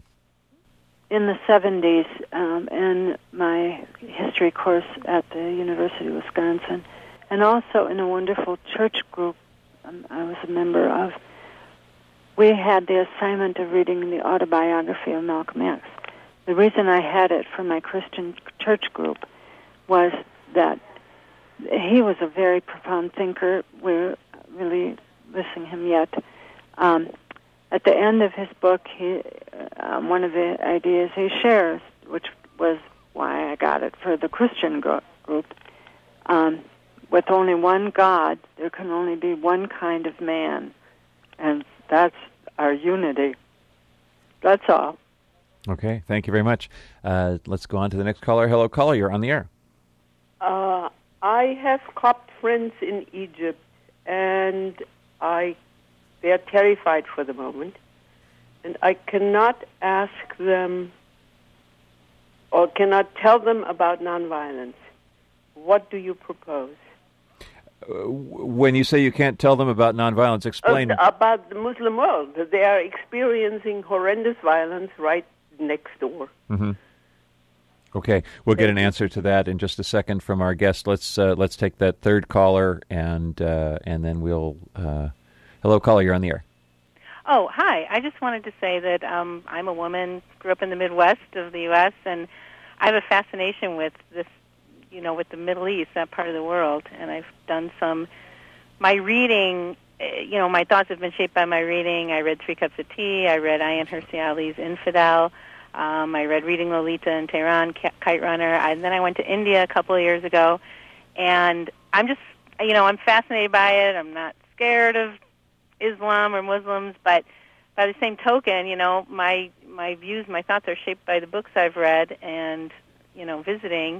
In the seventies, um, in my history course at the University of Wisconsin, and also in a wonderful church group I was a member of, we had the assignment of reading the autobiography of Malcolm X. The reason I had it for my Christian church group was that he was a very profound thinker. We're really missing him yet. Um, at the end of his book, he, um, one of the ideas he shares, which was why I got it for the Christian gro- group, um, with only one God, there can only be one kind of man, and that's our unity. That's all. Okay, thank you very much. Uh, let's go on to the next caller. Hello, caller, you're on the air. Uh, I have Copt friends in Egypt, and I they are terrified for the moment, and I cannot ask them or cannot tell them about nonviolence. What do you propose? when you say you can't tell them about nonviolence, explain. Uh, about the Muslim world. They are experiencing horrendous violence right next door. Mm-hmm. Okay, we'll get an answer to that in just a second from our guest. Let's uh, let's take that third caller, and uh, and then we'll. Uh, hello, caller, you're on the air. Oh, hi. I just wanted to say that um, I'm a woman, grew up in the Midwest of the U S, and I have a fascination with this, you know, with the Middle East, that part of the world. And I've done some, my reading, you know, my thoughts have been shaped by my reading. I read Three Cups of Tea. I read Ayaan Hirsi Ali's Infidel. Um, I read Reading Lolita in Tehran, Kite Runner. I, and then I went to India a couple of years ago. And I'm just, you know, I'm fascinated by it. I'm not scared of Islam or Muslims, but by the same token, you know, my my views, my thoughts are shaped by the books I've read and, you know, visiting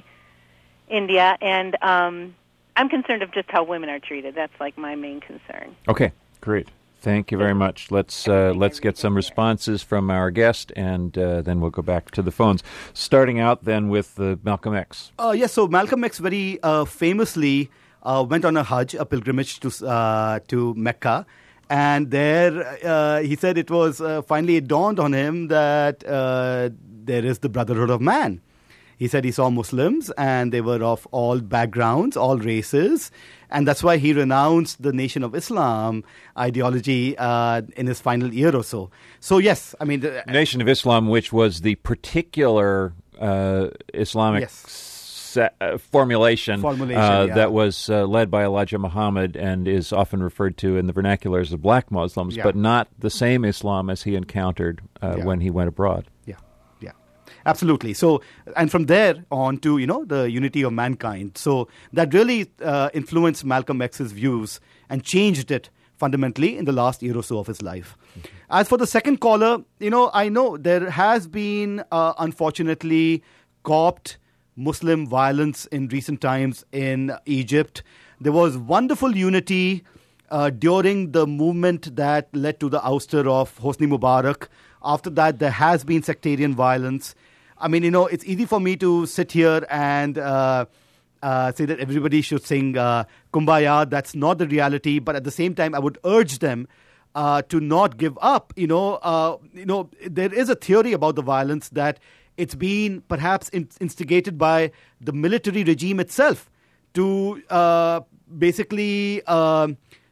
India. And um, I'm concerned of just how women are treated. That's like my main concern. Okay, great. Thank you very much. Let's uh, let's get some responses from our guest, and uh, then we'll go back to the phones. Starting out then with uh, Malcolm X. Uh, yes, so Malcolm X very uh, famously uh, went on a Hajj, a pilgrimage to uh, to Mecca. And there, uh, he said it was uh, finally it dawned on him that uh, there is the brotherhood of man. He said he saw Muslims, and they were of all backgrounds, all races, and that's why he renounced the Nation of Islam ideology uh, in his final year or so. So yes, I mean, the Nation of Islam, which was the particular uh, Islamic. Yes. Uh, formulation, formulation uh, yeah. that was uh, led by Elijah Muhammad and is often referred to in the vernacular as the black Muslims, yeah. but not the same Islam as he encountered uh, yeah. when he went abroad. Yeah, yeah, absolutely. So, and from there on to, you know, the unity of mankind. So that really uh, influenced Malcolm X's views and changed it fundamentally in the last year or so of his life. Mm-hmm. As for the second caller, you know, I know there has been, uh, unfortunately, Copt Muslim violence in recent times in Egypt. There was wonderful unity uh, during the movement that led to the ouster of Hosni Mubarak. After that, there has been sectarian violence. I mean, you know, it's easy for me to sit here and uh, uh, say that everybody should sing uh, Kumbaya. That's not the reality. But at the same time, I would urge them uh, to not give up. You know, uh, you know, there is a theory about the violence that it's been perhaps in- instigated by the military regime itself to uh, basically uh,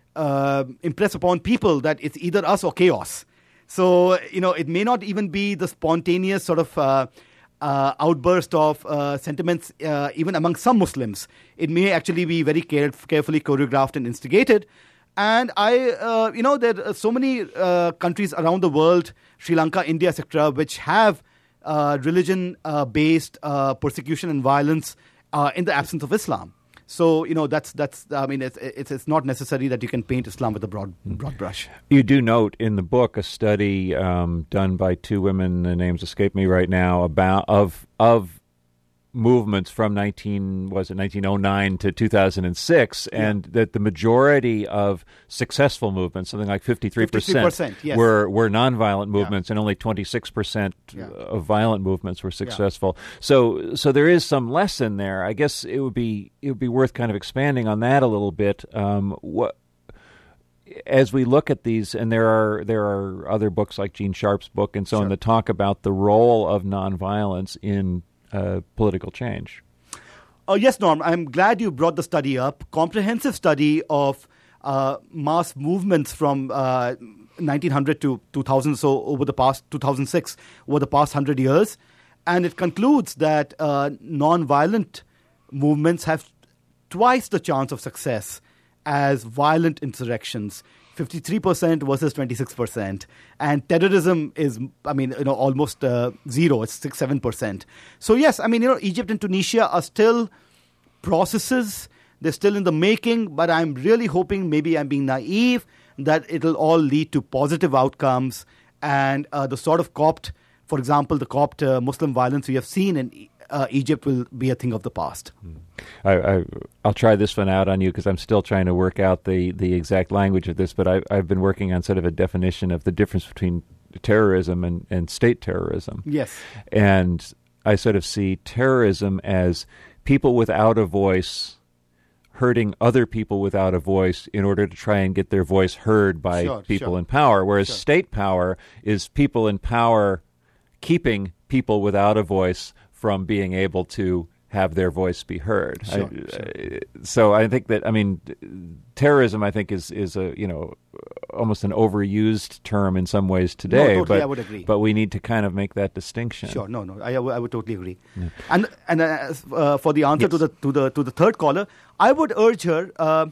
uh, impress upon people that it's either us or chaos. So, you know, it may not even be the spontaneous sort of uh, uh, outburst of uh, sentiments uh, even among some Muslims. It may actually be very care- carefully choreographed and instigated. And I, uh, you know, there are so many uh, countries around the world, Sri Lanka, India, et cetera, which have Uh, religion-based uh, uh, persecution and violence uh, in the absence of Islam. So, you know, that's, that's. I mean, it's, it's it's not necessary that you can paint Islam with a broad broad brush. You do note in the book a study um, done by two women, the names escape me right now, about of of movements from nineteen was it nineteen oh nine to two thousand six, yeah. and that the majority of successful movements, something like fifty-three percent, yes. were were nonviolent movements, yeah. and only twenty-six percent yeah. of violent movements were successful. Yeah. So so there is some lesson there. I guess it would be it would be worth kind of expanding on that a little bit. Um, what as we look at these, and there are there are other books like Gene Sharp's book and so sure. on that talk about the role of nonviolence in Uh, political change. Oh, yes, Norm. I'm glad you brought the study up. Comprehensive study of uh, mass movements from uh, nineteen hundred to two thousand, so over the past, two thousand six, over the past one hundred years. And it concludes that uh, non-violent movements have twice the chance of success as violent insurrections. fifty-three percent versus twenty-six percent. And terrorism is, I mean, you know, almost uh, zero. It's six, seven percent. So, yes, I mean, you know, Egypt and Tunisia are still processes. They're still in the making. But I'm really hoping, maybe I'm being naive, that it'll all lead to positive outcomes. And uh, the sort of Copt, for example, the Copt uh, Muslim violence we have seen in uh, Egypt will be a thing of the past. Mm. I, I, I'll try this one out on you because I'm still trying to work out the, the exact language of this, but I, I've been working on sort of a definition of the difference between terrorism and, and state terrorism. Yes. And I sort of see terrorism as people without a voice hurting other people without a voice in order to try and get their voice heard by Sure, people sure. in power, whereas Sure. state power is people in power keeping people without a voice from being able to have their voice be heard. Sure, I, sure. uh, so I think that, I mean, terrorism, I think, is, is a, you know, almost an overused term in some ways today. totally, but, I would agree. But we need to kind of make that distinction. Sure, no, no, I, I would- I would totally agree. And and uh, uh, for the answer to the to the to the third caller, I would urge her uh,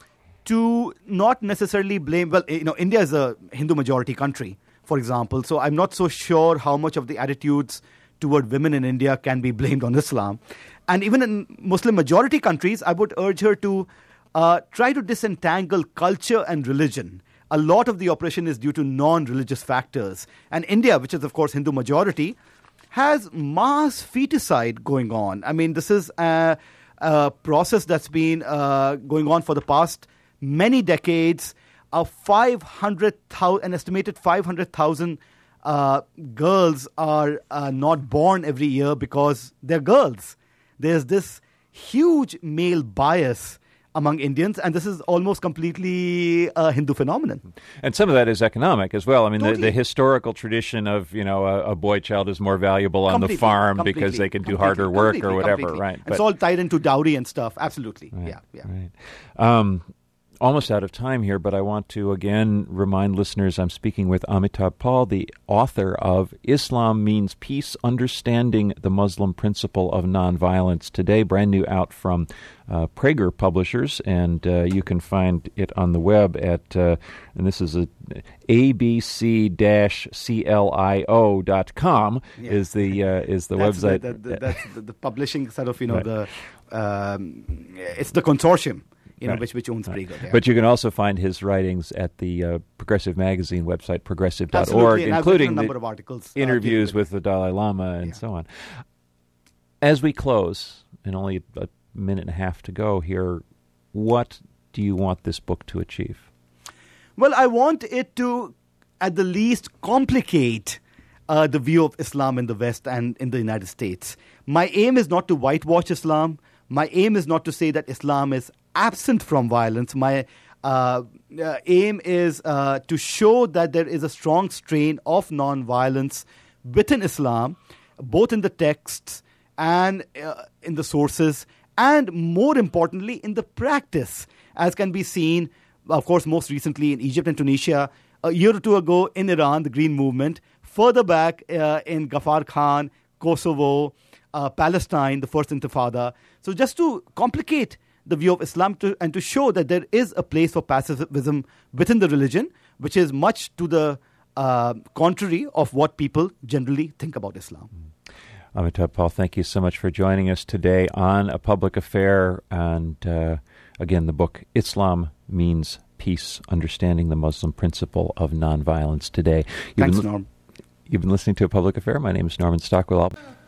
to not necessarily blame. Well, you know, India is a Hindu majority country, for example. So I'm not so sure how much of the attitudes toward women in India can be blamed on Islam. And even in Muslim majority countries, I would urge her to uh, try to disentangle culture and religion. A lot of the oppression is due to non-religious factors. And India, which is, of course, Hindu majority, has mass feticide going on. I mean, this is a, a process that's been uh, going on for the past many decades. Of five hundred thousand, an estimated five hundred thousand uh, girls are uh, not born every year because they're girls. There's this huge male bias among Indians, and this is almost completely a Hindu phenomenon. And some of that is economic as well. I mean, the, Totally. the historical tradition of, you know, a, a boy child is more valuable on the Completely, farm because completely, they can do completely, harder work or completely, whatever, completely. right? It's all tied into dowry and stuff. Absolutely. Right, Yeah, yeah. Right. Um, almost out of time here, but I want to again remind listeners I'm speaking with Amitabh Pal, the author of Islam Means Peace, Understanding the Muslim Principle of Nonviolence Today, brand new out from uh, Prager Publishers, and uh, you can find it on the web at, uh, and this is a a b c dash c l i o dot com Yeah. is the uh, is the That's website. The, the, the, that's the, the publishing sort of, you know, Right. the um, it's the consortium, you know, Right. which which owns Right. Prager. Yeah. But you can also find his writings at the uh, Progressive Magazine website, progressive dot org, Absolutely, and I've including written a number the of articles, uh, interviews dealing with the Dalai Lama and Yeah. so on. As we close, and only a minute and a half to go here, what do you want this book to achieve? Well, I want it to, at the least, complicate uh, the view of Islam in the West and in the United States. My aim is not to whitewash Islam. My aim is not to say that Islam is absent from violence. My uh, uh, aim is uh, to show that there is a strong strain of non-violence within Islam, both in the texts and uh, in the sources, and more importantly, in the practice, as can be seen, of course, most recently in Egypt and Tunisia, a year or two ago in Iran, the Green Movement, further back uh, in Ghaffar Khan, Kosovo, uh, Palestine, the First Intifada. So just to complicate the view of Islam to, and to show that there is a place for pacifism within the religion, which is much to the uh, contrary of what people generally think about Islam. Amitabh Pal, thank you so much for joining us today on A Public Affair. And uh, again, the book, Islam Means Peace, Understanding the Muslim Principle of Nonviolence Today. You've Thanks, been, Norm. You've been listening to A Public Affair. My name is Norman Stockwell. I'll